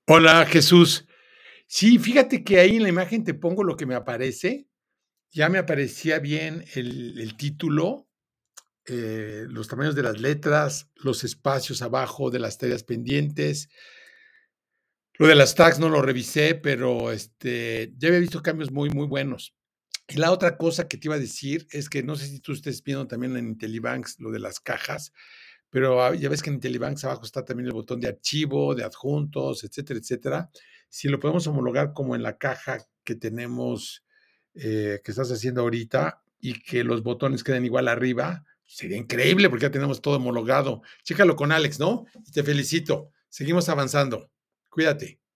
Hola, Jesús. Sí, fíjate que ahí en la imagen te pongo lo que me aparece. Ya me aparecía bien el título, los tamaños de las letras, los espacios abajo de las tareas pendientes. Lo de las tags no lo revisé, pero, ya había visto cambios muy, muy buenos. Y la otra cosa que te iba a decir es que no sé si tú estés viendo también en Intellibanks lo de las cajas, pero, ya ves que en Intellibanks abajo está también el botón de archivo, de adjuntos, etcétera, etcétera. Si lo podemos homologar como en la caja que tenemos, que estás haciendo ahorita y que los botones queden igual arriba, sería increíble porque ya tenemos todo homologado. Chécalo con Alex, ¿no? Y te felicito. Seguimos avanzando. Cuídate.